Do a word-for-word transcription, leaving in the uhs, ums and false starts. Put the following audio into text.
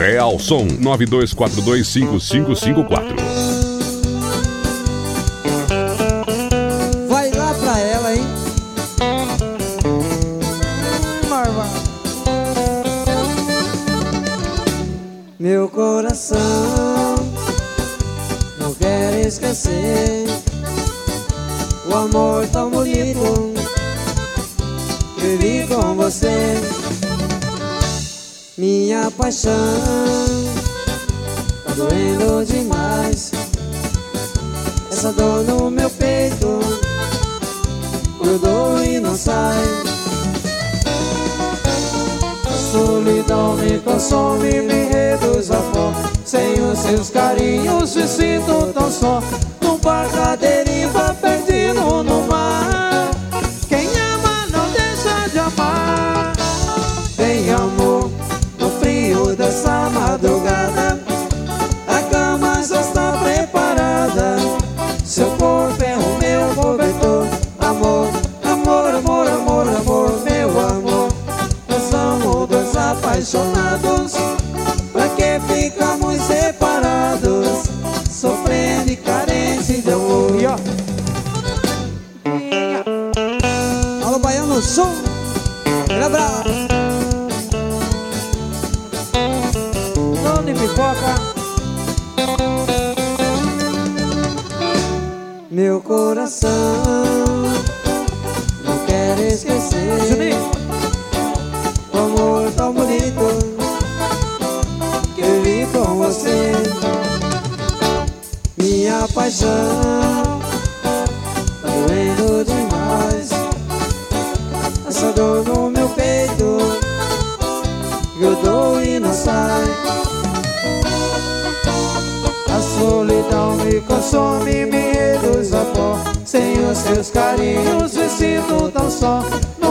Real Som nove dois quatro dois cinco cinco cinco quatro. Vai lá pra ela, hein? Marva. Meu coração não quer esquecer o amor tão bonito que vivi com você. Minha paixão tá doendo demais. Essa dor no meu peito grudou e não sai. A solidão me consome, me reduz a pó. Sem os seus carinhos me sinto tão só. Num barco à deriva, perdido no mar. Quem ama não deixa de amar. Tem amor no frio dessa madrugada. A cama já está preparada. Seu corpo é o meu cobertor. Amor, amor, amor, amor, amor, meu amor. Nós somos dois apaixonados. Pra que ficamos separados, sofrendo e carente de amor? Alô, Baiano, som. Era brava. Nome pipoca. Meu coração não quer esquecer Juninho. O amor tão bonito que eu vi com você. Minha paixão tá doendo demais. Essa dor no meu peito grudou e não sai. A solidão me consome, me reduz a pó. Sem os seus carinhos me sinto tão só.